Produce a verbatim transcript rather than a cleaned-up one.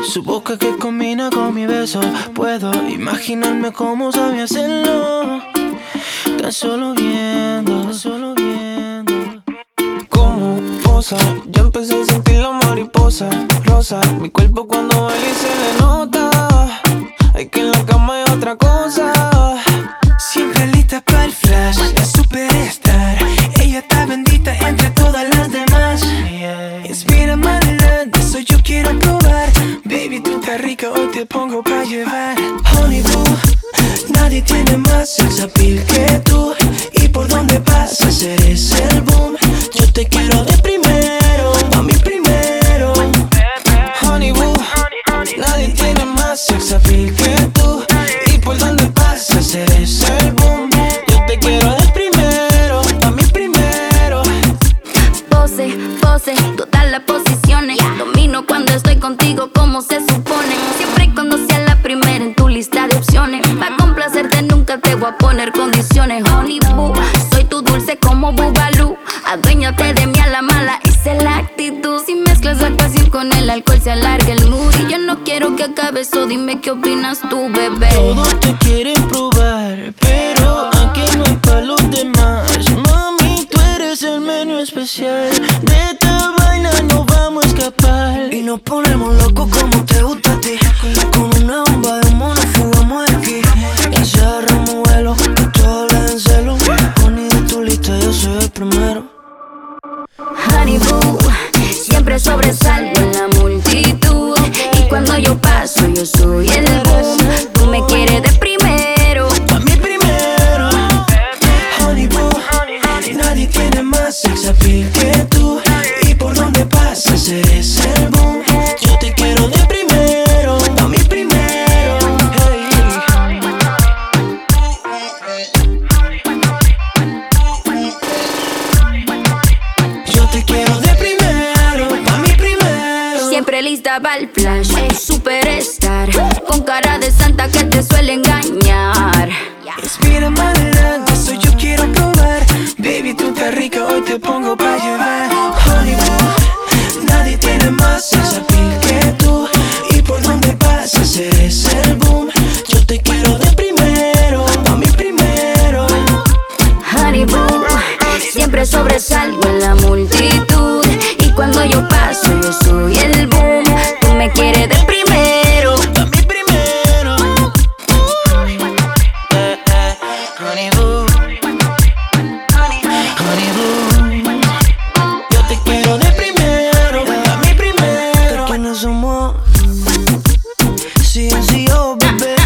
Su boca que combina con mi beso. Puedo imaginarme cómo sabe hacerlo. Tan solo viendo, tan solo viendo cómo posa. Ya empecé a sentir la mariposa rosa. Mi cuerpo cuando baila y se le nota. Hay que en la cama hay otra cosa. Siempre lista para el flash, la superstar. Ella está bendita entre todas las demás. Yeah. Inspírame adelante, eso yo quiero probar. Baby, tú estás rica, hoy te pongo pa' llevar. Honey boo, nadie tiene más sex appeal que tú. Y por donde pasas eres el boom. Yo te quiero de primero, a mí primero. Honey boo, nadie tiene más sex appeal que tú. Y por donde pasas eres el boom. Yo te quiero de primero, a mí primero. Pose, pose, todas las posiciones. Domino cuando estoy contigo como se supone. Siempre y cuando sea la primera en tu lista de opciones. Pa' complacerte nunca te voy a poner condiciones. Honey boo, soy tu dulce como Bubalú. Aduéñate de mí a la mala, esa es la actitud. Si mezclas la pasión con el alcohol se alarga el mood. Y yo no quiero que acabe eso, dime qué opinas tú, bebé. Todos te quieren probar, pero aquí no hay pa' los demás. Mami, tú eres el menú especial. De esta vaina no vamos a escapar. Y nos ponemos locos como te gusta a ti. Con una bomba de humo nos fugamos de aquí. Y se agarramos vuelo, que todos le den celo. Honey, de tu lista yo soy el primero. Honey boo, siempre sobresalgo en la multitud. Y cuando yo paso yo soy el boom. Tú me quieres de primero, A mí primero. Honey boo, nadie tiene más sex appeal que tú. Y por donde pasas eres el boom. Yo te quiero de primero, a mí primero. Hey. Yo te quiero de primero, a mí primero. siempre lista para el flash. Superstar, con cara de santa que te suele engañar. Inspírame adelante, eso yo quiero probar. Baby, tú estás rica, hoy te pongo pa' llevar. Honey boo, nadie tiene más sex appeal que tú. Y por donde pasas eres el boom. Yo te quiero de primero, a mí primero. Honey boo, siempre sobresalgo en la multitud. Y cuando yo paso yo soy el boom. Tú me quieres de primero, A mí primero. Eh, eh, honey boo. Honey boo. Yo te quiero de primero, a mí primero. ¿Quiénes somos? C N C O, bebé.